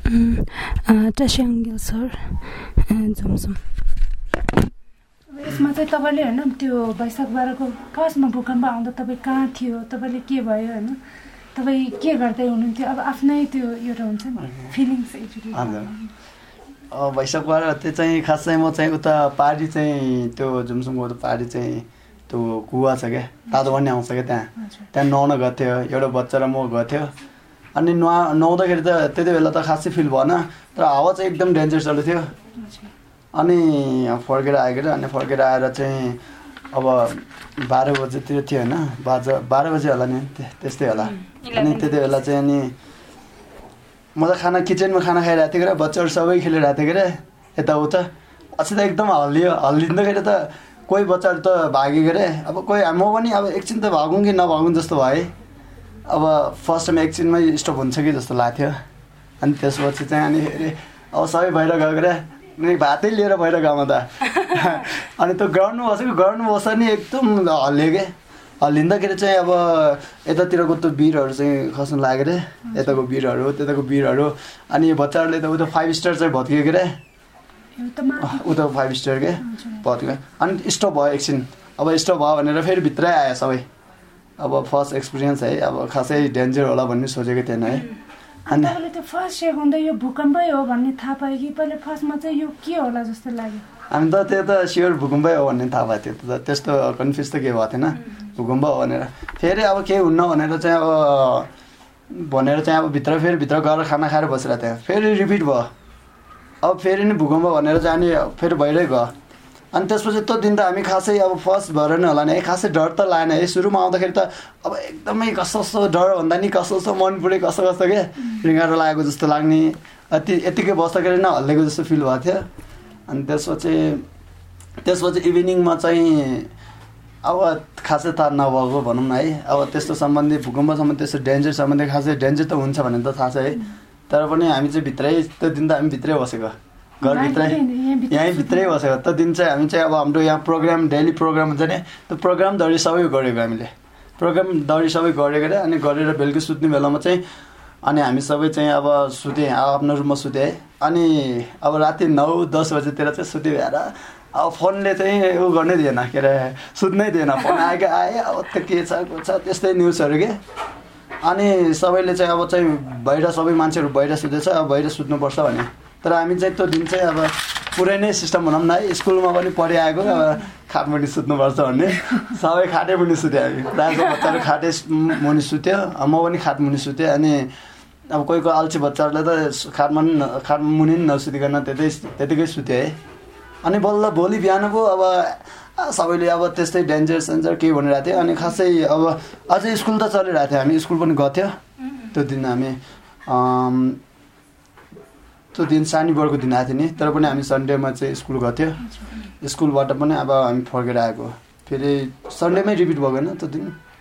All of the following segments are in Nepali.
टस्याङ्गेल सर झुमझुम। यसमा चाहिँ तपाईँले होइन त्यो वैशाख 12 को फर्स्टमा भूकम्प आउँदा तपाईँ कहाँ थियो, तपाईँले के भयो होइन, तपाईँ के गर्दै हुनुहुन्थ्यो, अब आफ्नै त्यो एउटा हुन्छ नि फिलिङ्स एक्चुअली। वैशाख 12 त्यो चाहिँ खास चाहिँ म चाहिँ उता पहाडी चाहिँ त्यो झुमझुमको पहाडी चाहिँ त्यो कुवा छ क्या, तातो पनि आउँछ क्या त्यहाँ नुहाउन गएको थियो, एउटा बच्चा र म गएको थियो। अनि नुहाउँदाखेरि त त्यति बेला त खासै फिल भएन, तर हावा चाहिँ एकदम डेन्जर चल्दै थियो। अनि फर्केर आएको रे, अनि फर्केर आएर चाहिँ अब 12 बजेतिर थियो होइन, 12 बजे होला नि त्यस्तै होला। अनि त्यति बेला चाहिँ अनि म त किचनमा खाना खाइरहेको थिएँ क्या, बच्चाहरू सबै खेलिरहेको थिएँ क्या यताउता। अझै त एकदम हल्लिँदाखेरि त कोही बच्चाहरू त भागेको रे, अब कोही म पनि अब एकछिन त भागौँ कि नभागौँ जस्तो भयो। अब फर्स्ट टाइम एकछिनमा स्टप हुन्छ कि जस्तो लाग्थ्यो। अनि त्यसपछि चाहिँ अनि फेरि अब सबै बाहिर गएको रे, भातै लिएर बाहिर गएको त। अनि त्यो ग्राउन्डमा बस्दा नि एकदम हल्लियो क्या। हल्लिँदाखेरि चाहिँ अब यतातिरको त्यो भिरहरू चाहिँ खस्नु लाग्यो रे, यताको भिरहरू। अनि बच्चाहरूले त उता 5 स्टार चाहिँ भत्किएको रे, उता 5 स्टार के भत्कियो। अनि स्टप भयो एकछिन, अब स्टप भयो भनेर फेरि भित्रै आयो सबै। अब फर्स्ट एक्सपिरियन्स है, अब खासै डेन्जर होला भन्ने सोचेको थिएन है। अनि तपाईँले त्यो फर्स्ट चेक हुँदा यो भूकम्पै हो भन्ने थाहा पायो कि पहिला फर्स्टमा चाहिँ यो के होला जस्तो लाग्यो? हामी त त्यो त स्योर भूकम्पै हो भन्ने थाहा भएको थियो, त्यस्तो कन्फ्युज त केही भएको थिएन भूकम्प हो भनेर। फेरि अब केही हुन्न भनेर चाहिँ अब भित्र गएर खाना खाएर बसिरहेको थियो। फेरि रिपिट भयो, अब फेरि नि भूकम्प भनेर चाहिँ अनि फेरि भइरै गयो। अनि त्यसपछि त्यो दिन त हामी खासै अब फर्स्ट भएर नै होला नि है, खासै डर त लागेन है। सुरुमा आउँदाखेरि त अब एकदमै कस्तो डर भन्दा नि कस्तो मन पुरै कस्तो के रिङ्गारो लागेको जस्तो लाग्ने, यतिकै बस्दाखेरि नै हल्लेको जस्तो फिल भएको थियो। अनि त्यसपछि इभिनिङमा चाहिँ अब खासै थाहा नभएको भनौँ न है। अब त्यस्तो सम्बन्धी भूकम्प सम्बन्धी त्यस्तो डेन्जर सम्बन्धी खासै डेन्जर त हुन्छ भने त थाहा छ है। तर पनि हामी चाहिँ भित्रै, त्यो दिन त हामी भित्रै बसेको, घरभित्रै यहीँ भित्रै बसेको। त्यो दिन चाहिँ हामी चाहिँ अब हाम्रो यहाँ प्रोग्राम डेली प्रोग्राम हुन्छ नि, त्यो प्रोग्राम दौडी सबै गरेको हामीले, गरेको रे। अनि गरेर बेलुकी सुत्ने बेलामा चाहिँ अनि हामी सबै चाहिँ अब सुतेँ, आफ्नो रुममा सुतेँ। अनि अब राति 9-10 बजेतिर चाहिँ सुते भएर अब फोनले चाहिँ उ गर्नै दिएन, के अरे सुत्नै दिएन। फोन आयो अब त्यो के छ त्यस्तै न्युजहरू के। अनि सबैले चाहिँ अब चाहिँ बाहिर सबै मान्छेहरू बाहिर सुतेछ, अब बाहिर सुत्नुपर्छ भने। तर हामी चाहिँ त्यो दिन चाहिँ अब पुरै नै सिस्टम भनौँ न है, स्कुलमा पनि पढिआएको अब खाटमुनि सुत्नुपर्छ भन्ने, सबै खाटै मुनि सुत्यो हामी। प्रायःको बच्चाहरू खाटै मुनि सुत्यो, म पनि खाटमुनि सुतेँ। अनि अब कोही अल्छी बच्चाहरूले त खाटमुनि नसुतिकन त्यतिकै सुत्यो है। अनि बल्ल भोलि बिहान पो अब सबैले अब त्यस्तै डेन्जर केही भनिरहेको थियो। अनि खासै अब अझै स्कुल त चलिरहेको थियो, हामी स्कुल पनि गएको थियो त्यो दिन। हामी त्यो दिन शनिबारको दिन आएको थियो नि, तर पनि हामी सन्डेमा चाहिँ स्कुल गएको थियो। स्कुलबाट पनि अब हामी फर्केर आएको, फेरि सन्डेमै रिपिट भयो होइन त्यो दिन।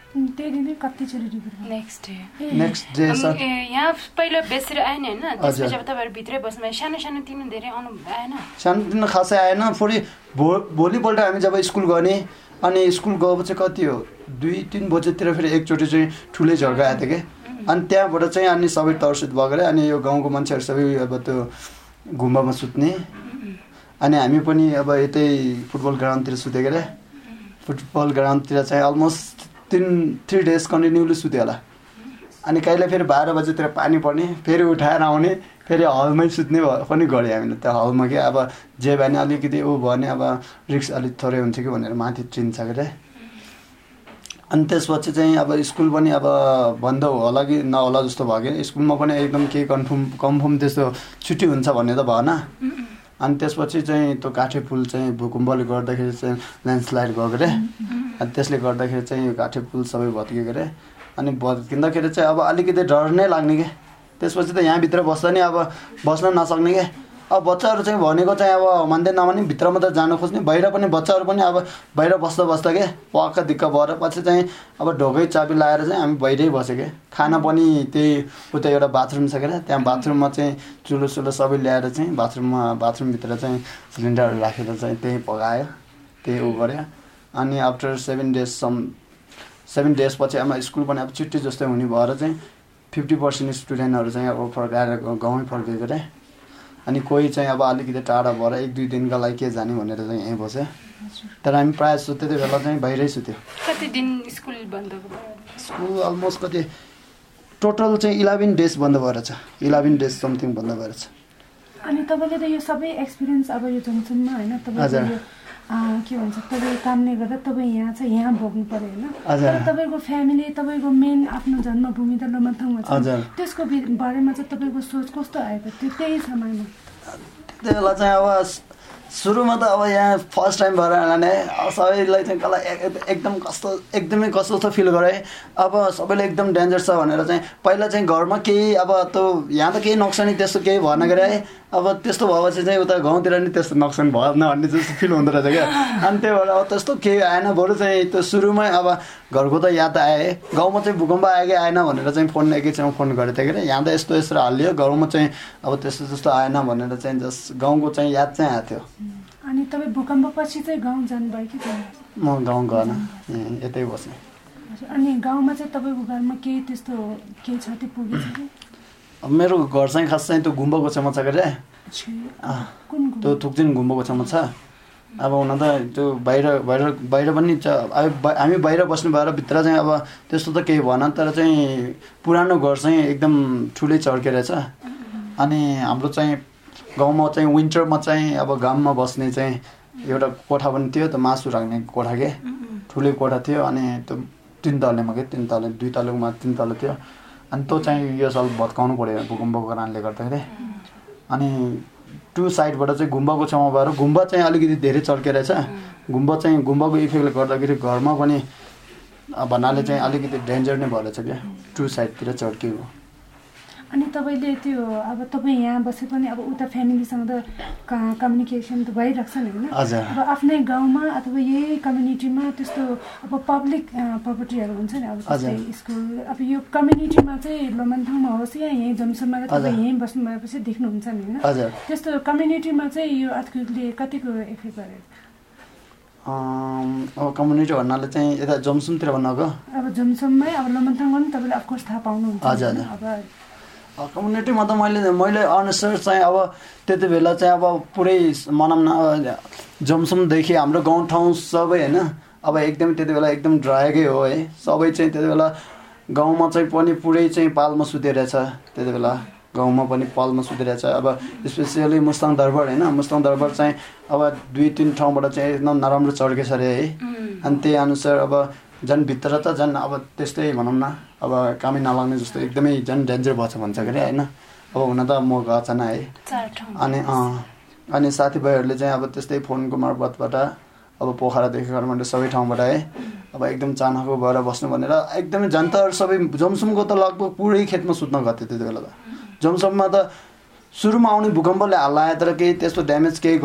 नेक्स्ट डे यहाँ पहिला बेसेर आएन होइन, त्यसपछि अब तपाईँहरू भित्रै बस्नु सानो तिनो धेरै अनुभव आएन? सानो तिनो खासै आएन। फेरि भोलिपल्ट हामी जब स्कुल गने, अनि स्कुल गएपछि कति हो 2-3 बजेतिर फेरि एकचोटि चाहिँ ठुलै झर्का आएको थियो कि। अनि त्यहाँबाट चाहिँ अनि सबै तर्सित भएको अरे। अनि यो गाउँको मान्छेहरू सबै अब त्यो गुम्बामा सुत्ने, अनि हामी पनि अब यतै फुटबल ग्राउन्डतिर सुतेको अरे। फुटबल ग्राउन्डतिर चाहिँ अलमोस्ट 3 डेज कन्टिन्युली सुत्यो होला। अनि कहिले फेरि 12 बजेतिर पानी पर्ने, फेरि उठाएर आउने, फेरि हलमै सुत्ने पनि गऱ्यो हामीले त्यो हलमा। कि अब जे भने अलिकति ऊ भयो भने अब रिक्स अलिक थोरै हुन्छ कि भनेर माथि चिन्छ के अरे। अनि त्यसपछि चाहिँ अब स्कुल पनि अब बन्द होला कि नहोला जस्तो भयो कि। स्कुलमा पनि एकदम केही कन्फर्म त्यस्तो छुट्टी हुन्छ भन्ने त भएन। अनि त्यसपछि चाहिँ त्यो काठे पुल चाहिँ भूकम्पले गर्दाखेरि चाहिँ ल्यान्डस्लाइड भएको अरे। अनि त्यसले गर्दाखेरि चाहिँ यो काठे पुल सबै भत्किएको अरे। अनि भत्किँदाखेरि चाहिँ अब अलिकति डर नै लाग्ने के। त्यसपछि त यहाँभित्र बस्दा नि अब बस्न नसक्ने के। अब बच्चाहरू चाहिँ भनेको चाहिँ अब मान्दै नमाने भित्रमा त जानु खोज्ने, बाहिर पनि बच्चाहरू पनि अब बाहिर बस्दा के वाक्क दिक्क भएर पछि चाहिँ अब ढोकै चाबी लगाएर चाहिँ हामी बाहिरै बस्यो के। खाना पनि त्यही उता एउटा बाथरुम छ के, त्यहाँ बाथरुममा चाहिँ चुलो सबै ल्याएर चाहिँ बाथरुमभित्र चाहिँ सिलिन्डरहरू राखेर चाहिँ त्यही पकायो, त्यही उ गऱ्यो। अनि आफ्टर 7 डेज पछि अब स्कुल पनि अब छुट्टी जस्तै हुने भएर चाहिँ 50% स्टुडेन्टहरू चाहिँ अब फर्काएर गाउँमै फर्केको रे अनि कोही चाहिँ अब अलिकति टाढा भएर 1-2 दिनका लागि के जाने भनेर चाहिँ यहीँ बस्यो तर हामी प्रायः जस्तो त्यति बेला चाहिँ बाहिरै सुत्यो कति दिन स्कुल बन्द भयो स्कुल अलमोस्ट कति टोटल चाहिँ 11 डेज बन्द भएर छ 11 डेज समथिङ बन्द भएर छ अनि तपाईँले त यो सबै एक्सपिरियन्स अब यो जमसममा होइन तपाईँले के भन्छ तपाईँ कामले गर्दा तपाईँ यहाँ चाहिँ यहाँ भोग्नु पर्यो होइन तपाईँको फ्यामिली तपाईँको मेन आफ्नो जन्मभूमि त लोमन्थङमा छ त्यसको बारेमा चाहिँ तपाईँको सोच कस्तो आएको थियो त्यही समयमा त्यति बेला चाहिँ अब सुरुमा त अब यहाँ फर्स्ट टाइम भएर नै सबैलाई चाहिँ कसलाई एकदमै कस्तो फिल गराएँ अब सबैले एकदम डेन्जर छ भनेर चाहिँ पहिला चाहिँ घरमा केही अब त्यो यहाँ त केही नोक्सानी त्यस्तो केही भएन गरे अब त्यस्तो भएपछि चाहिँ उता गाउँतिर नि त्यस्तो नोक्सान भएन भन्ने जस्तो फिल हुँदो रहेछ क्या अनि त्यही भएर अब त्यस्तो केही आएन बरु चाहिँ त्यो सुरुमै अब घरको त याद आए गाउँमा चाहिँ भूकम्प आयो कि आएन भनेर चाहिँ फोन एकैछिनमा फोन गरेको थिएँ कि यहाँ त यस्तो यस्तो हालियो गाउँमा चाहिँ अब त्यस्तो आएन भनेर चाहिँ जस्ट गाउँको चाहिँ याद चाहिँ आएको थियो अनि तपाईँ भूकम्पपछि चाहिँ गाउँ जानुभयो कि म गाउँ गएन यतै बसेँ अनि गाउँमा चाहिँ तपाईँको घरमा केही त्यस्तो केही क्षति पुगेछ कि मेरो घर चाहिँ खास चाहिँ त्यो गुम्बाको छेउमा छ के त्यो थुक्जिन गुम्बाको छेउमा छ अब हुन त त्यो बाहिर पनि छ हामी बाहिर बस्नु भएर भित्र चाहिँ अब त्यस्तो त केही भएन तर चाहिँ पुरानो घर चाहिँ एकदम ठुलै चर्केर छ अनि हाम्रो चाहिँ गाउँमा चाहिँ विन्टरमा चाहिँ अब घाममा बस्ने चाहिँ एउटा कोठा पनि थियो त्यो मासु राख्ने कोठा के ठुलै कोठा थियो अनि त्यो 3 तलेमा के 3 तले 2 तलेमा 3 तले थियो अनि त्यो चाहिँ यो साल भत्काउनु पर्यो भूकम्पको कारणले गर्दाखेरि अनि 2 साइडबाट चाहिँ गुम्बाको छेउमा भएर गुम्बा चाहिँ अलिकति धेरै चर्केर छ गुम्बाको इफेक्टले गर्दाखेरि घरमा पनि भन्नाले चाहिँ अलिकति डेन्जर नै भएर छ क्या 2 साइडतिर चर्कियो अनि तपाईँले त्यो अब तपाईँ यहाँ बसे पनि अब उता फ्यामिलीसँग त कम्युनिकेसन त भइरहेको छ नि होइन अब आफ्नै गाउँमा अथवा यही कम्युनिटीमा त्यस्तो अब पब्लिक प्रपर्टीहरू हुन्छ नि अब स्कुल अब यो कम्युनिटीमा चाहिँ लोमन्थङमा होस् या यहीँ जमसममा तपाईँ यहीँ बस्नु भएपछि देख्नुहुन्छ नि होइन त्यस्तो कम्युनिटीमा चाहिँ यो अर्थक्वेकले कतिको इफेक्ट गरेको अब कम्युनिटी भन्नाले चाहिँ यता जमसमतिर भन्नको अब जमसममै अब लोमन्थङमा पनि तपाईँले अफकोर्स थाहा पाउनुहुन्छ अब कम्युनिटीमा त मैले अनुसार चाहिँ अब त्यति बेला चाहिँ अब पुरै भनौँ न जमसमदेखि हाम्रो गाउँठाउँ सबै होइन अब एकदम त्यति बेला एकदम ड्राइकै हो है सबै चाहिँ त्यति बेला गाउँमा चाहिँ पनि पुरै चाहिँ पालमा सुतेरहेछ त्यति बेला गाउँमा पनि पालमा सुतेरहेछ अब स्पेसियली मुस्ताङ दरबार होइन मुस्ताङ दरबार चाहिँ अब 2-3 ठाउँबाट चाहिँ एकदम नराम्रो चर्केछ अरे है अनि त्यही अनुसार अब झन् भित्र त झन् अब त्यस्तै भनौँ न अब कामै नलाग्ने जस्तो एकदमै झन् डेन्जर भएछ भन्छ के अरे होइन अब हुन त म गएको छैन है अनि साथीभाइहरूले चाहिँ अब त्यस्तै फोनको मार्फतबाट अब पोखरादेखि काठमाडौँ सबै ठाउँबाट है अब एकदम चानाको भएर बस्नु भनेर एकदमै जनताहरू सबै जमसमको त लगभग पुरै खेतमा सुत्न गएको थियो त्यति बेला त जमसममा त सुरुमा आउने भूकम्पले हल्लायो तर केही त्यस्तो ड्यामेज केही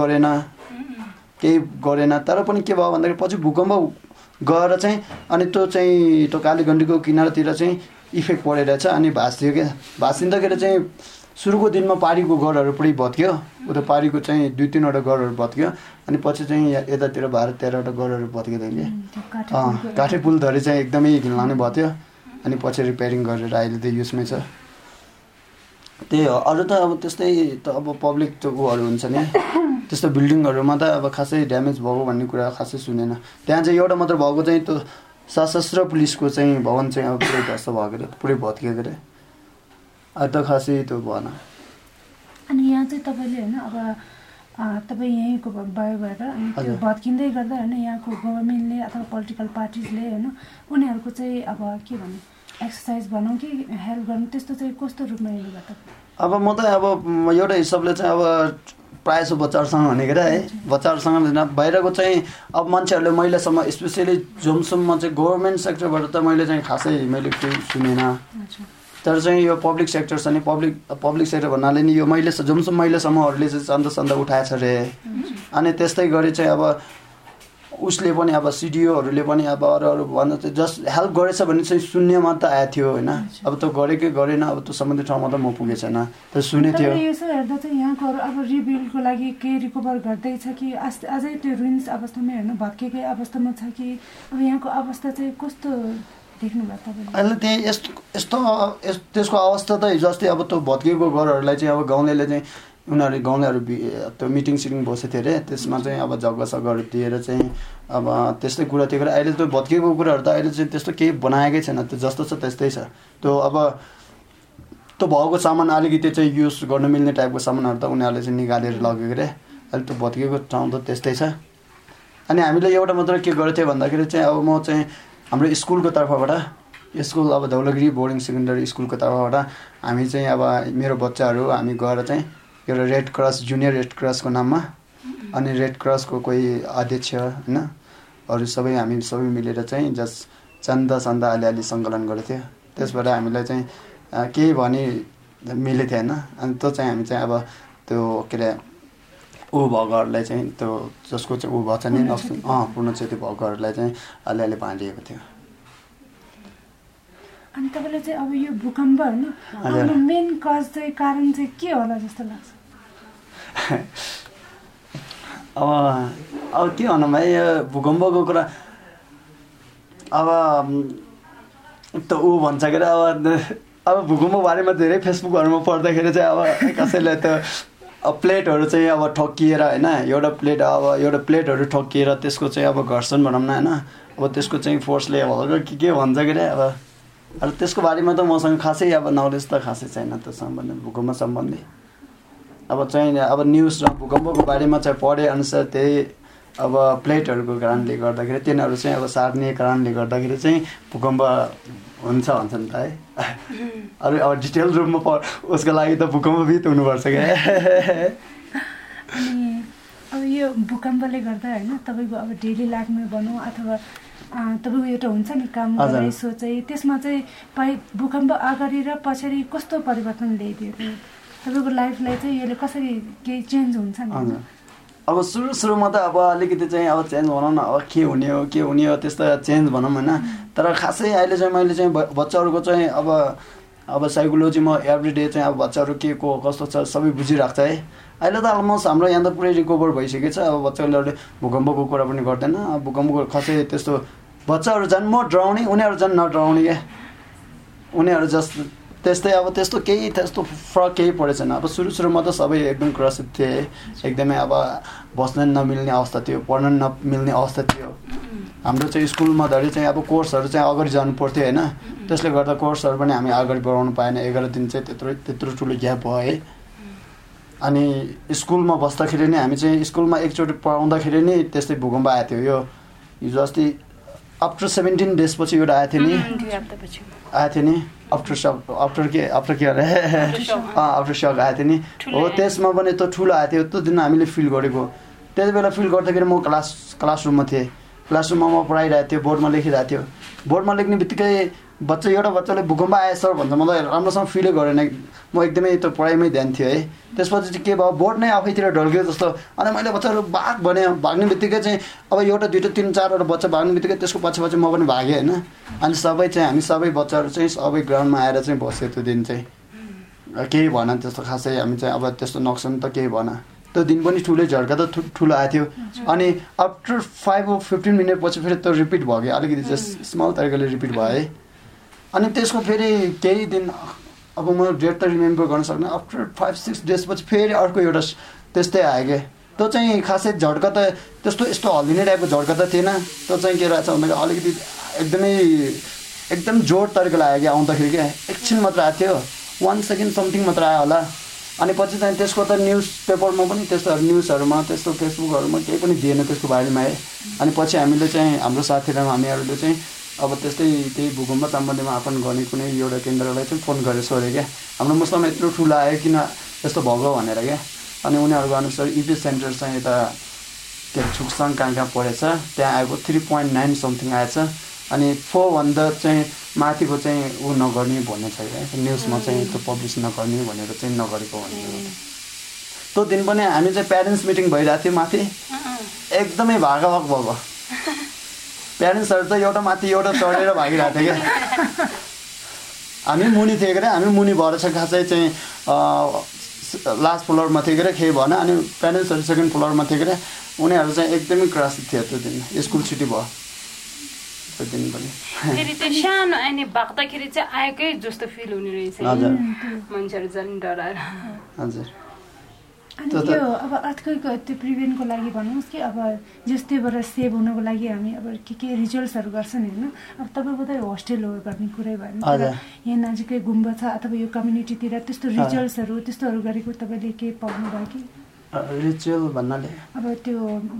गरेन तर पनि के भयो भन्दाखेरि पछि भूकम्प गएर चाहिँ अनि त्यो कालीगण्डीको किनारतिर चाहिँ इफेक्ट परेरहेछ अनि भाँच्यो क्या भाँचिँदाखेरि चाहिँ सुरुको दिनमा पारीको घरहरू पुरै भत्क्यो उता पारीको चाहिँ 2-3वटा घरहरू भत्क्यो अनि पछि चाहिँ यतातिर 12-13वटा घरहरू भत्क्यो कि काठे पुल धरी चाहिँ एकदमै घिनलाग्ने भयो अनि पछि रिपेयरिङ गरेर अहिले त युजमै छ त्यही हो अरू त अब त्यस्तै त अब पब्लिक उहरू हुन्छ नि त्यस्तो बिल्डिङहरूमा त अब खासै ड्यामेज भएको भन्ने कुरा खासै सुनेन त्यहाँ चाहिँ एउटा मात्र भएको चाहिँ त्यो सशस्त्र पुलिसको चाहिँ भवन चाहिँ अब पुरै ध्वस्त भएको अरे पुरै भत्किएको अरे अहिले त खासै त्यो भएन अनि यहाँ चाहिँ तपाईँले होइन अब तपाईँ यहीँको भयो भएर अनि त्यो भत्किँदै गर्दा होइन यहाँको गभर्मेन्टले अथवा पोलिटिकल पार्टिजले होइन उनीहरूको चाहिँ अब के भन्नु एक्सर्साइज भनौँ कि हेल्प गर्नु त्यस्तो चाहिँ कस्तो रूपमा हेर्नु भयो अब म त अब एउटा हिसाबले चाहिँ अब प्रायः जसो बच्चाहरूसँग भनेको है बच्चाहरूसँग बाहिरको चाहिँ अब मान्छेहरूले महिलासम्म स्पेसली जमसममा चाहिँ गभर्मेन्ट सेक्टरबाट त मैले चाहिँ खासै मैले केही सुनेन तर चाहिँ यो पब्लिक सेक्टर छ नि पब्लिक सेक्टर भन्नाले नि यो जमसम महिलासम्महरूले चाहिँ चन्दा उठाएछ अरे अनि त्यस्तै गरी चाहिँ अब उसले पनि अब सिडिओहरूले पनि अब अरू भन्न चाहिँ जस्ट हेल्प गरेछ भने चाहिँ सुन्नेमा त आएको थियो होइन अब त गरेकै गरेन अब त्यो सम्बन्धित ठाउँमा त म पुगेको छैन तर सुने थियो यसो हेर्दा चाहिँ यहाँको अब रिबिल्डको लागि केही रिकभर गर्दैछ कि अझै त्यो रुइन्स अवस्थामै होइन भत्केकै अवस्थामा छ कि अब यहाँको अवस्था चाहिँ कस्तो देख्नुभयो तपाईँले? अहिले त्यही यस्तो त्यसको अवस्था त हिजोअस्ति अब त्यो भत्किएको घरहरूलाई चाहिँ अब गाउँलेले चाहिँ गाउँलेहरू त्यो मिटिङ सिटिङ बसेको थियो अरे, त्यसमा चाहिँ अब जग्गासग्गाहरू दिएर चाहिँ अब त्यस्तै कुरा थियो। अहिले त्यो भत्किएको कुराहरू त अहिले चाहिँ त्यस्तो केही बनाएकै छैन, त्यो जस्तो छ त्यस्तै छ। त्यो अब त्यो भएको सामान अलिकति चाहिँ युज गर्न मिल्ने टाइपको सामानहरू त उनीहरूले चाहिँ निकालेर लगेको अरे। अहिले त्यो भत्किएको ठाउँ त त्यस्तै छ। अनि हामीले एउटा मात्र के गर्थ्यो भन्दाखेरि चाहिँ अब म चाहिँ हाम्रो स्कुलको तर्फबाट स्कुल अब धौलागिरी बोर्डिङ सेकेन्डरी स्कुलको तर्फबाट हामी चाहिँ अब मेरो बच्चाहरू हामी गएर चाहिँ एउटा रेड क्रस जुनियर रेड क्रसको नाममा अनि रेड क्रसको कोही अध्यक्ष होइन अरू सबै हामी सबै मिलेर चाहिँ चन्दा अलिअलि सङ्कलन गर्थ्यो। त्यसबाट हामीलाई चाहिँ केही भने मिलेको थियो होइन। अनि त्यो चाहिँ हामी चाहिँ अब त्यो के अरे ऊ भएकोहरूलाई चाहिँ त्यो जसको चाहिँ ऊ भएको छ नि पूर्णक्षति भएकोहरूलाई चाहिँ अलिअलि बाँडिएको थियो। अनि तपाईँलाई चाहिँ अब यो भूकम्प होइन मेन कज चाहिँ कारण चाहिँ के होला जस्तो लाग्छ? अब के भन्नु भाइ, यो भूकम्पको कुरा अब त ऊ भन्छ के अरे अब भूकम्प बारेमा धेरै फेसबुकहरूमा पढ्दाखेरि चाहिँ अब कसैले त प्लेटहरू चाहिँ अब ठोक्किएर होइन एउटा प्लेटहरू ठोक्किएर त्यसको चाहिँ अब घर्षण भनौँ न होइन, अब त्यसको चाहिँ फोर्सले अब हल्का के भन्छ के अरे अब त्यसको बारेमा त मसँग खासै अब नलेज त खासै छैन त्यो सम्बन्धी भूकम्प सम्बन्धी। अब चाहिँ अब न्युज र भूकम्पको बारेमा चाहिँ पढे अनुसार त्यही अब प्लेटहरूको कारणले गर्दाखेरि तिनीहरू चाहिँ अब सार्ने कारणले गर्दाखेरि चाहिँ भूकम्प हुन्छ भन्छ नि त है। अरू अब डिटेल रूपमा उसको लागि त भूकम्पविद हुनुपर्छ क्या। अनि अब यो भूकम्पले गर्दा होइन तपाईँको अब डेली लाइफमा भनौँ अथवा तपाईँको एउटा हुन्छ नि काम गर्ने सोचाइ, त्यसमा चाहिँ भूकम्प अगाडि र पछाडि कस्तो परिवर्तन ल्याइदियो तपाईँको लाइफलाई चाहिँ यसले कसरी केही चेन्ज हुन्छ नि? अब सुरुमा त अब अलिकति चाहिँ अब चेन्ज भनौँ न, अब के हुने हो त्यस्तो चेन्ज भनौँ होइन। तर खासै अहिले चाहिँ मैले चाहिँ बच्चाहरूको चाहिँ अब साइकोलोजी म एभ्रिडे चाहिँ अब बच्चाहरू के को कस्तो छ सबै बुझिरहेको छ है। अहिले त अलमोस्ट हाम्रो यहाँ त पुरै रिकभर भइसकेको छ। अब बच्चाहरूले भूकम्पको कुरा पनि गर्दैन। अब भूकम्पको खासै त्यस्तो बच्चाहरू झन् म डराउने उनीहरू झन् नडराउने क्या, उनीहरू त्यस्तै अब त्यस्तो केही त्यस्तो फरक केही परेको छैन। अब सुरुमा त सबै एकदम क्रसित थिए, एकदमै अब बस्न नमिल्ने अवस्था थियो, पढ्न नमिल्ने अवस्था थियो। हाम्रो चाहिँ स्कुलमा धरि चाहिँ अब कोर्सहरू चाहिँ अगाडि जानु पर्थ्यो होइन, त्यसले गर्दा कोर्सहरू पनि हामी अगाडि बढाउनु पाएन। 11 दिन चाहिँ त्यत्रो ठुलो ग्याप भयो है। अनि स्कुलमा बस्दाखेरि नै हामी चाहिँ स्कुलमा एकचोटि पढाउँदाखेरि नै त्यस्तै भूकम्प आएको थियो। यो हिजो अस्ति आफ्टर 17 डेज पछि एउटा आएको थियो नि आफ्टर सक आएको थियो नि हो। त्यसमा पनि त्यो ठुलो आएको थियो। त्यो दिन हामीले फिल गरेको, त्यति बेला फिल गर्दाखेरि म क्लासरुममा थिएँ। क्लासरुममा म पढाइरहेको थिएँ, बोर्डमा लेखिरहेको थियो। बोर्डमा लेख्ने बित्तिकै एउटा बच्चाले भूकम्प आयो सर भन्छ, मलाई राम्रोसँग फिलै गरेन। म एकदमै त्यो पढाइमै ध्यान थियो है। त्यसपछि चाहिँ के भयो, बोर्ड नै आफैतिर ढल्क्यो जस्तो। अनि मैले बच्चाहरू भाग्ने बित्तिकै चाहिँ अब एउटा 2 3 4 बच्चा भाग्ने बित्तिकै त्यसको पछि म पनि भागेँ होइन। अनि हामी सबै बच्चाहरू चाहिँ सबै ग्राउन्डमा आएर चाहिँ बस्यो। त्यो दिन चाहिँ केही भएन त्यस्तो खासै, हामी चाहिँ अब त्यस्तो नोक्सान त केही भएन। त्यो दिन पनि ठुलै झड्का त ठुलो आएको थियो। अनि आफ्टर 5 or 15 मिनट पछि फेरि त्यो रिपिट भयो कि अलिकति जस्ट स्मल तरिकाले रिपिट भयो है। अनि त्यसको फेरि केही दिन अब म डेट त रिमेम्बर गर्न सक्दिनँ, आफ्टर 5-6 डेज पछि फेरि अर्को एउटा त्यस्तै आयो क्या। त्यो चाहिँ खासै झड्का त यस्तो हल्लिने टाइपको झड्का त थिएन। त्यो चाहिँ के रहेछ भन्दाखेरि अलिकति एकदम जोड तरिकाले आयो क्या। आउँदाखेरि क्या एकछिन मात्र आएको थियो, 1 सेकेन्ड समथिङ मात्र आयो होला। अनि पछि चाहिँ त्यसको त न्युज पेपरमा पनि त्यस्तो न्युजहरूमा त्यस्तो फेसबुकहरूमा केही पनि दिएन त्यसको बारेमा है। अनि पछि हामीले चाहिँ हाम्रो हामीहरूले चाहिँ अब त्यस्तै त्यही भूकम्प सम्बन्धीमा आफन गर्ने कुनै एउटा केन्द्रलाई चाहिँ फोन गरेर सोधेँ क्या, हाम्रो मुस्लिममा यत्रो ठुलो आयो किन यस्तो भएको भनेर क्या। अनि उनीहरूको अनुसार इपी सेन्टर चाहिँ यता के अरे छुकसाङ कहाँ परेछ, त्यहाँ आएको 3.9 समथिङ आएछ। अनि 4 भन्दा चाहिँ माथिको चाहिँ ऊ नगर्ने भन्ने छ क्या, न्युजमा चाहिँ त्यो पब्लिस नगर्ने भनेर चाहिँ नगरेको भनेर। त्यो दिन पनि हामी चाहिँ प्यारेन्ट्स मिटिङ भइरहेको थियो माथि, एकदमै भागाभाग भएको। प्यारेन्ट्सहरू त एउटा माथि एउटा चढेर भागिरहेको थियो क्या। हामी मुनि थिएँ क्या, हामी मुनि भएर चाहिँ खासै चाहिँ लास्ट फ्लोरमा थियो क्या, केही भएन। अनि प्यारेन्ट्सहरू सेकेन्ड फ्लोरमा थियो क्या, उनीहरू चाहिँ एकदमै क्रसित थियो त्यो दिन। स्कुल छुट्टी भयो, त्यस्तो दिन पनि फेरि त्यो सानो आइने बाक्दाखेरि चाहिँ आएकै जस्तो फिल हुने रहेछ मान्छेहरू झन् डराएर हजुर अनि त्यो अब अर्थक्वेकको त्यो प्रिभेन्टको लागि भन्नुहोस् कि अब जस्तैबाट सेभ हुनको लागि हामी अब के रिचुअल्सहरू गर्छन् होइन अब तपाईँको त होस्टेल हो गर्ने कुरै भएन यहाँ नजिकै गुम्बा छ अथवा यो कम्युनिटीतिर त्यस्तो रिचुअल्सहरू त्यस्तोहरू गरेको तपाईँले के पाउनु भयो कि रिचुअल भन्नाले अब त्यो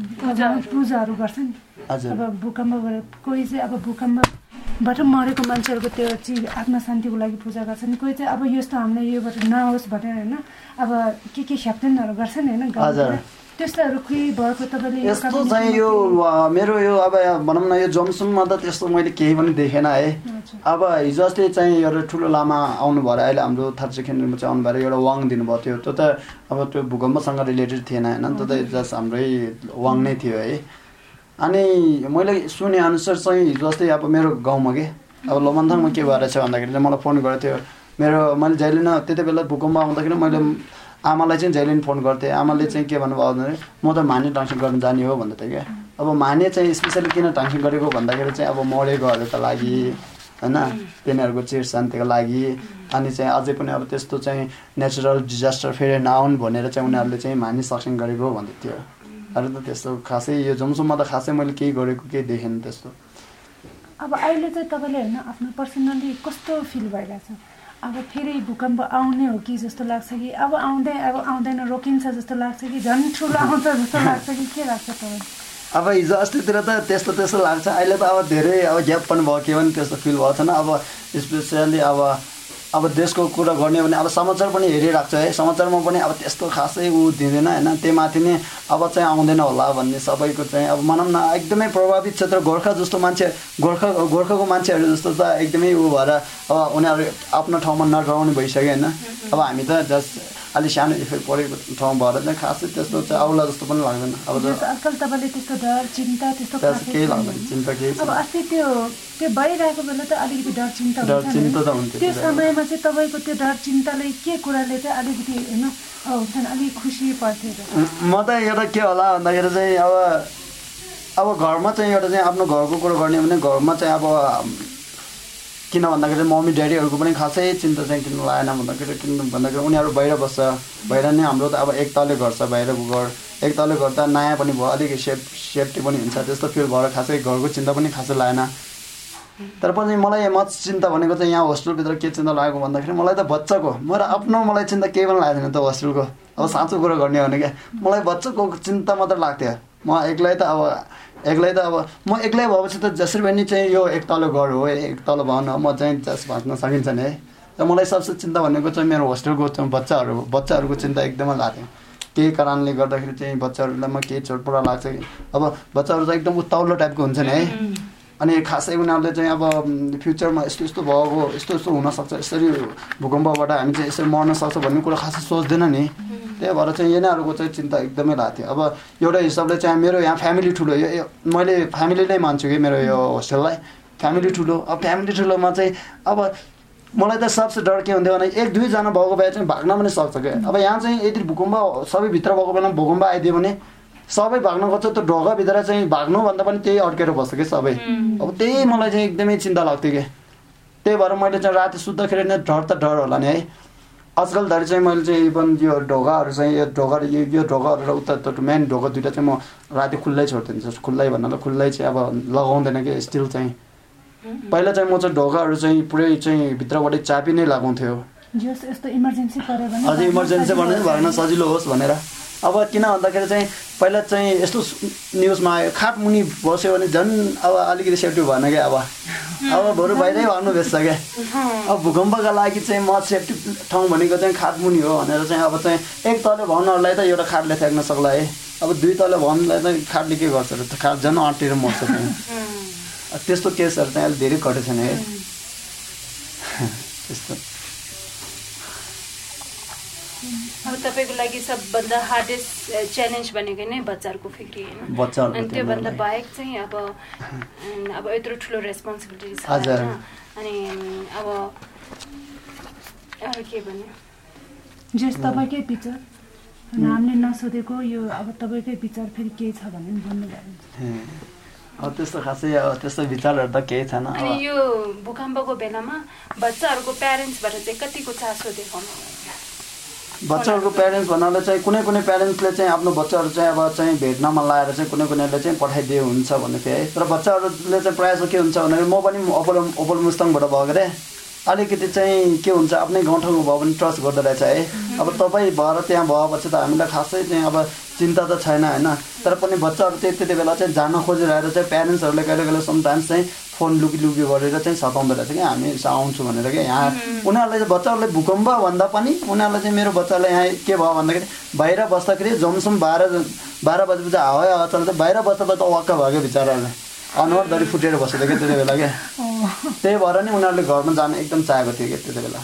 पूजाहरू गर्छन् अब भूकम्पबाट कोही चाहिँ अब भूकम्पबाट मरेको मान्छेहरूको त्यो चाहिँ आत्मा शान्तिको लागि पूजा गर्छन् कोही चाहिँ अब यस्तो हामीलाई योबाट नहोस् भनेर होइन अब के ह्याप्पनहरू गर्छन् होइन त्यस्तोहरू केही भएको तपाईँले यस्तो चाहिँ यो मेरो यो अब भनौँ न यो जमसुङमा त त्यस्तो मैले केही पनि देखेन है अब हिजो अस्ति चाहिँ एउटा ठुलो लामा आउनु भएर अहिले हाम्रो थार्ची केन्द्रमा चाहिँ आउनु भएर एउटा वाङ दिनुभएको थियो त्यो त अब त्यो भूकम्पसँग रिलेटेड थिएन होइन त्यो त जस्ट हाम्रै वाङ नै थियो है अनि मैले सुने अनुसार चाहिँ हिजो अस्ति अब मेरो गाउँमा के अब लोमन्थाङमा के भएर छ भन्दाखेरि चाहिँ मलाई फोन गरेको थियो मेरो मैले जहिले न त्यति बेला भूकम्प आउँदाखेरि मैले आमालाई चाहिँ जहिले पनि फोन गर्थेँ आमाले चाहिँ के भन्नुभयो भने म त माने टाङ्सिङ गर्न जाने हो भन्दै थियो क्या अब माने चाहिँ स्पेसली किन टाङ्सिङ गरेको भन्दाखेरि चाहिँ अब मरेकोहरूको लागि होइन तिनीहरूको चिर शान्तिको लागि अनि चाहिँ अझै पनि अब त्यस्तो चाहिँ नेचुरल डिजास्टर फेरि नआउन् भनेर चाहिँ उनीहरूले चाहिँ माने सक्सेङ गरेको भन्दै थियो अरू त त्यस्तो खासै यो जमसुममा त खासै मैले केही गरेको केही देखेन त्यस्तो अब अहिले चाहिँ तपाईँले होइन आफ्नो पर्सनली कस्तो फिल भइरहेछ अब फेरि भूकम्प आउने हो कि जस्तो लाग्छ कि अब आउँदैन रोकिन्छ जस्तो लाग्छ कि झन् ठुलो आउँछ जस्तो लाग्छ कि के लाग्छ तपाईँ अब हिजो अस्तितिर त त्यस्तो लाग्छ अहिले त अब धेरै अब ग्याप पनि भयो के पनि त्यस्तो फिल भएको छैन अब स्पेसियली अब देशको कुरा गर्ने भने अब समाचार पनि हेरिरहेको छ है समाचारमा पनि अब त्यस्तो खासै दिँदैन होइन त्यही माथि नै अब चाहिँ आउँदैन होला भन्ने सबैको चाहिँ अब भनौँ न एकदमै प्रभावित क्षेत्र गोर्खा जस्तो मान्छे गोर्खाको मान्छेहरू जस्तो त एकदमै भएर अब उनीहरू आफ्नो ठाउँमा नडराउने भइसक्यो होइन अब हामी त जस्ट अलिक सानो इफेक्ट परेको ठाउँ भएर चाहिँ खासै त्यस्तो चाहिँ आउला जस्तो पनि लाग्दैन अब आजकल तपाईँले त्यस्तो डर चिन्ता त्यस्तो केही लाग्दैन चिन्ता केही अब अस्ति त्यो भइरहेको बेला त अलिकति डर चिन्ता हुन्छ त्यो समयमा चाहिँ तपाईँको त्यो डर चिन्ताले के कुराले चाहिँ अलिकति होइन हुन्छ नि अलिक खुसी पर्थ्यो म त एउटा के होला भन्दाखेरि चाहिँ अब घरमा चाहिँ एउटा चाहिँ आफ्नो घरको कुरो गर्ने भने घरमा चाहिँ अब किन भन्दाखेरि मम्मी ड्याडीहरूको पनि खासै चिन्ता चाहिँ किन लागेन भन्दाखेरि उनीहरू बाहिर बस्छ बाहिर नै हाम्रो त अब एक तले घर छ बाहिरको घर एक तले घर त नयाँ पनि भयो अलिक सेफ्टी पनि हुन्छ त्यस्तो फिल भएर खासै घरको चिन्ता पनि खासै लागेन तर पनि मलाई चिन्ता भनेको चाहिँ यहाँ होस्टेलभित्र के चिन्ता लागेको भन्दाखेरि मलाई त बच्चाको मेरो आफ्नो मलाई चिन्ता केही पनि लागेको छैन त होस्टेलको अब साँचो कुरो गर्ने हो भने क्या मलाई बच्चाको चिन्ता मात्र लाग्थ्यो म एक्लै त अब म एक्लै भएपछि त जसरी पनि चाहिँ यो एक तल्लो घर हो एक तल्लो भवन हो म चाहिँ जस बाँच्न सकिन्छ नि है र मलाई सबसे चिन्ता भनेको चाहिँ मेरो होस्टेलको चाहिँ बच्चाहरूको चिन्ता एकदमै लाग्थ्यो केही कारणले गर्दाखेरि चाहिँ बच्चाहरूलाई म केही चोटपटक लाग्छ अब बच्चाहरू चाहिँ एकदम उत्ताउलो टाइपको हुन्छ नि है अनि खासै उनीहरूले चाहिँ अब फ्युचरमा यस्तो भएको यस्तो हुनसक्छ यसरी भूकम्पबाट हामी चाहिँ यसरी मर्न सक्छ भन्ने कुरा खासै सोच्दैन नि त्यही भएर चाहिँ यिनीहरूको चाहिँ चिन्ता एकदमै लाग्थ्यो अब एउटा हिसाबले चाहिँ मेरो यहाँ फ्यामिली ठुलो यो मैले फ्यामिली नै मान्छु कि मेरो यो होस्टेललाई फ्यामिली ठुलो अब फ्यामिली ठुलोमा चाहिँ अब मलाई त सबसे डर के हुन्थ्यो भने एक दुईजना भएको भए चाहिँ भाग्न पनि सक्छ क्या अब यहाँ चाहिँ यदि भूकम्प सबै भित्र भएको बेला भूकम्प आइदियो भने सबै भाग्न खोज्छ त्यो ढोकाभित्र चाहिँ भाग्नुभन्दा पनि त्यही अड्केर बस्छ कि सबै अब त्यही मलाई चाहिँ एकदमै चिन्ता लाग्थ्यो कि त्यही भएर मैले चाहिँ राति सुत्दाखेरि नै डर होला नि है आजकलधरि चाहिँ मैले चाहिँ इभन यो ढोकाहरू चाहिँ यो ढोकाहरू र उता मेन ढोका दुइटा चाहिँ म राति खुल्लै छोडिदिन्छु खुल्लै भन्नाले खुल्लै चाहिँ अब लगाउँदैन कि स्टिल चाहिँ पहिला चाहिँ म चाहिँ ढोकाहरू चाहिँ पुरै चाहिँ भित्रबाटै चाबी नै लगाउँथ्यो अझै इमर्जेन्सी भने भएन सजिलो होस् भनेर अब किन भन्दाखेरि चाहिँ पहिला चाहिँ यस्तो न्युजमा आयो खाटमुनि बस्यो भने झन् अब अलिकति सेफ्टी भएन क्या अब बरु बाहिरै भाग्नु बेच्छ क्या अब भूकम्पका लागि चाहिँ म सेफ्टी ठाउँ भनेको चाहिँ खाटमुनि हो भनेर चाहिँ अब चाहिँ एक तले भवनहरूलाई त एउटा खाटले फ्याँक्न सक्ला है अब दुई तले भवनलाई चाहिँ खाटले के गर्छ र खाट झन् अँटेर मर्छ चाहिँ त्यस्तो केसहरू चाहिँ अहिले धेरै घटेको छैन है त्यस्तो अब तपाईँको लागि सबभन्दा हार्डेस्ट च्यालेन्ज भनेको नै बच्चाहरूको फिक्री होइन अनि त्योभन्दा बाहेक चाहिँ अब यत्रो ठुलो रेस्पोन्सिबिलिटी छ अनि अब अरू के भन्यो जस तपाईँकै विचार हामीले नसोधेको यो अब तपाईँकै विचार फेरि के छ भने भन्नुभयो त्यस्तो खासै त्यस्तो विचारहरू त केही छैन। अनि यो भूकम्पको बेलामा बच्चाहरूको प्यारेन्ट्सबाट चाहिँ कतिको चासो देखाउनु? बच्चाहरूको प्यारेन्ट्स भन्नाले चाहिँ कुनै कुनै प्यारेन्ट्सले चाहिँ आफ्नो बच्चाहरू चाहिँ अब चाहिँ भेट्नमा लाएर चाहिँ कुनै कुनैले चाहिँ पठाइदिए हुन्छ भन्ने थियो है। तर बच्चाहरूले चाहिँ प्रायः जस्तो के हुन्छ भने म पनि अप्पर मुस्ताङबाट भएको अरे अलिकति चाहिँ के हुन्छ आफ्नै गाउँठाउँको भयो भने ट्रस्ट गर्दो रहेछ है। अब तपाईँ भएर त्यहाँ भएपछि त हामीलाई खासै चाहिँ अब चिन्ता त छैन होइन। तर पनि बच्चाहरू चाहिँ त्यति बेला चाहिँ जान खोजिरहेर चाहिँ प्यारेन्ट्सहरूले कहिले कहिले समटाइम्स चाहिँ फोन लुकी गरेर चाहिँ सताउँदो रहेछ कि हामी आउँछु भनेर क्या। यहाँ उनीहरूले चाहिँ बच्चाहरूले भूकम्प भन्दा पनि उनीहरूलाई चाहिँ मेरो बच्चाले यहाँ के भयो भन्दाखेरि बाहिर बस्दाखेरि जमसम 12 बजेपछि हावा चल्छ बाहिर बस्दा त वाक्क भयो क्या बिचराहरूले अनुहारधरि फुटेर बसेको क्या त्यति बेला क्या। त्यही भएर नि उनीहरूले घरमा जान एकदम चाहेको थियो क्या त्यति बेला।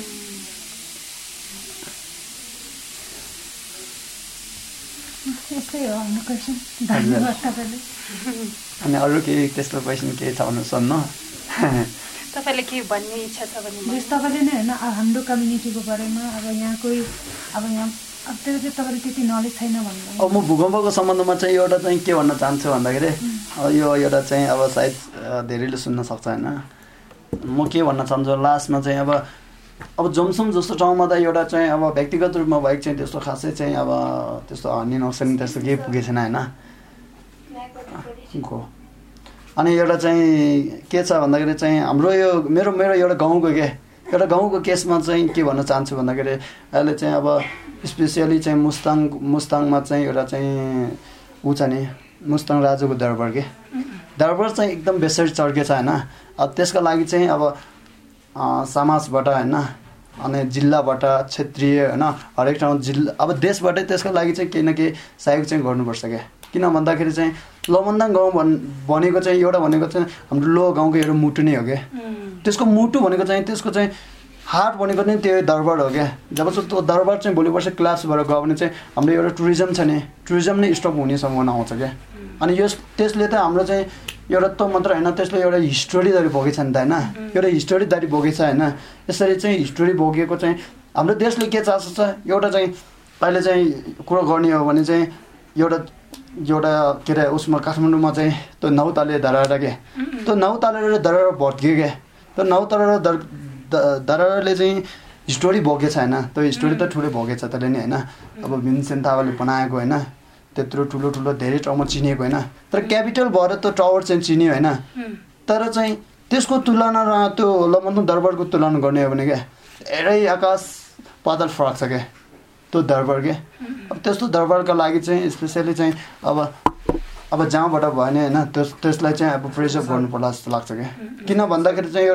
अनि अरू केही त्यस्तो क्वेसन केही छ भने सोध्नु। तपाईँले के भन्ने इच्छा छ भने तपाईँले नै होइन हाम्रो कम्युनिटीको बारेमा अब यहाँ कोही अब यहाँ अब त्यो चाहिँ तपाईँले त्यति नलेज छैन भन्नु। अब म भूकम्पको सम्बन्धमा चाहिँ एउटा चाहिँ के भन्न चाहन्छु भन्दाखेरि यो एउटा चाहिँ अब सायद धेरैले सुन्न सक्छ होइन। म के भन्न चाहन्छु लास्टमा चाहिँ अब जमसम जस्तो ठाउँमा त एउटा चाहिँ अब व्यक्तिगत रूपमा बाइक चाहिँ त्यस्तो खासै चाहिँ अब त्यस्तो हानि नोक्सान त्यस्तो केही पुगेको छैन होइन। अनि एउटा चाहिँ के छ भन्दाखेरि चाहिँ हाम्रो यो मेरो एउटा गाउँको एउटा गाउँको केसमा चाहिँ के भन्न चाहन्छु भन्दाखेरि अहिले चाहिँ अब स्पेसियली चाहिँ मुस्ताङमा चाहिँ एउटा चाहिँ ऊ छ नि मुस्ताङ राजाको दरबार चाहिँ एकदम बेसरी चर्केछ होइन। अब त्यसको लागि चाहिँ अब समाजबाट होइन अनि जिल्लाबाट क्षेत्रीय होइन हरेक ठाउँ जिल्ला अब देशबाटै त्यसको लागि चाहिँ केही न केही सहयोग चाहिँ गर्नुपर्छ क्या। किन भन्दाखेरि चाहिँ लमन्दाङ गाउँ भनेको चाहिँ एउटा भनेको चाहिँ हाम्रो लो गाउँको एउटा मुटु नै हो क्या। त्यसको मुटु भनेको चाहिँ त्यसको चाहिँ हार्ट भनेको नै त्यो दरबार हो क्या। जब त्यो दरबार चाहिँ भोलि वर्ष क्लास भएर गयो भने चाहिँ हाम्रो एउटा टुरिज्म छ नि टुरिज्म नै स्टप हुने सम्भावना आउँछ क्या। अनि त्यसले त हाम्रो चाहिँ एउटा त मात्र होइन त्यसले एउटा हिस्टोरीधरि बोकेछ नि त होइन। एउटा हिस्टोरीधरि बोकेछ होइन। यसरी चाहिँ हिस्टोरी बोकेको चाहिँ हाम्रो देशले के चासो छ एउटा चाहिँ अहिले चाहिँ कुरो गर्ने हो भने चाहिँ एउटा के अरे उसमा काठमाडौँमा चाहिँ त्यो 9 तले धराएर के त्यो 9 तले धराएर भत्कियो क्या। त्यो 9 तले धरारले चाहिँ हिस्टोरी बोकेछ होइन। त्यो हिस्टोरी त ठुलो बोकेछ त्यसले नि होइन। अब भीमसेन थापाले बनाएको होइन त्यत्रो ठुलो धेरै ठाउँमा चिनिएको होइन। तर क्यापिटल भएर त्यो टावर चाहिँ चिनियो होइन। तर चाहिँ त्यसको तुलना त्यो लमन्दाङ दरबारको तुलना गर्ने हो भने क्या धेरै आकाश पाताल फरक छ क्या त्यो दरबार के। अब त्यस्तो दरबारका लागि चाहिँ स्पेसली चाहिँ अब जहाँबाट भयो नि होइन त्यसलाई चाहिँ अब प्रिजर्भ गर्नुपर्ला जस्तो लाग्छ क्या। किन भन्दाखेरि चाहिँ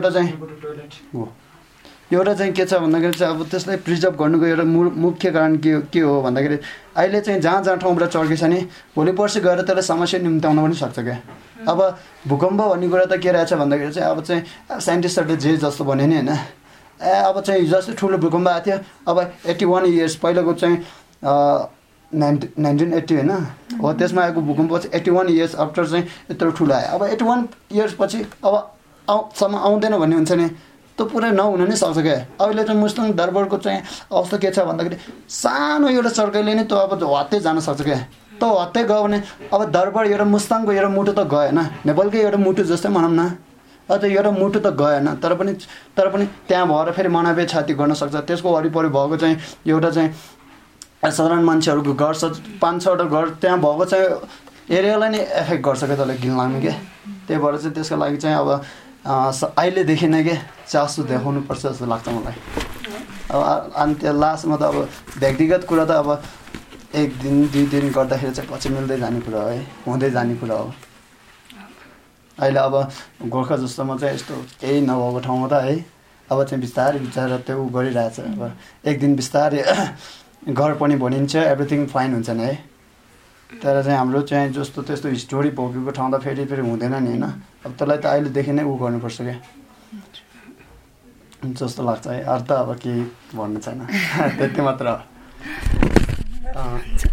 एउटा चाहिँ के छ भन्दाखेरि चाहिँ अब त्यसलाई प्रिजर्भ गर्नुको एउटा मुख्य कारण के हो भन्दाखेरि अहिले चाहिँ जहाँ ठाउँबाट चर्केछ नि भोलि पर्सि गएर त्यसलाई समस्या निम्त्याउन पनि सक्छ क्या। अब भूकम्प भन्ने कुरा त के रहेछ भन्दाखेरि चाहिँ अब चाहिँ साइन्टिस्टहरूले जे जस्तो भन्यो नि होइन। अब चाहिँ जस्तो ठुलो भूकम्प आएको थियो अब 81 इयर्स पहिलाको चाहिँ 1980 होइन हो त्यसमा आएको भूकम्प चाहिँ 81 इयर्स आफ्टर चाहिँ यत्रो ठुलो आयो। अब 81 इयर्स पछि अब सम्म आउँदैन भन्ने हुन्छ नि त्यो पुरै नहुन नै सक्छ क्या। अहिले चाहिँ मुस्ताङ दरबारको चाहिँ अवस्था के छ भन्दाखेरि सानो एउटा चर्काइले नै त्यो अब हत्तै जान सक्छ क्या। त्यो हत्तै गयो भने अब दरबार एउटा मुस्ताङको एउटा मुटु त गएन नेपालकै एउटा मुटु जस्तै भनौँ न। त एउटा मुटु त गएन तर पनि त्यहाँ भएर फेरि मनाबे छाती गर्न सक्छ। त्यसको वरिपरि भएको चाहिँ एउटा चाहिँ साधारण मान्छेहरूको घर छ 5-6वटा घर त्यहाँ भएको चाहिँ एरियालाई नै एफेक्ट गर्छ क्या त्यसलाई घिनलाग्ने क्या। त्यही भएर चाहिँ त्यसको लागि चाहिँ अब अहिलेदेखि नै के चासो देखाउनुपर्छ जस्तो लाग्छ मलाई। अब अनि त्यो लास्टमा त अब व्यक्तिगत कुरा त अब 1 दिन 2 दिन गर्दाखेरि चाहिँ पछि मिल्दै जाने कुरा हो है हुँदै जाने कुरा हो। अहिले अब गोर्खा जस्तोमा चाहिँ यस्तो केही नभएको ठाउँमा त है अब चाहिँ बिस्तारै त्यो गरिरहेछ। अब 1 दिन बिस्तारै घर पनि भनिन्छ एभ्रिथिङ फाइन हुन्छ नि है। तर चाहिँ हाम्रो चाहिँ जस्तो त्यस्तो हिस्टोरी भोगेको ठाउँ त फेरि हुँदैन नि होइन। अब त्यसलाई त अहिलेदेखि नै गर्नुपर्छ क्या जस्तो लाग्छ है। अरू त अब केही भन्नु छैन त्यति मात्र हो।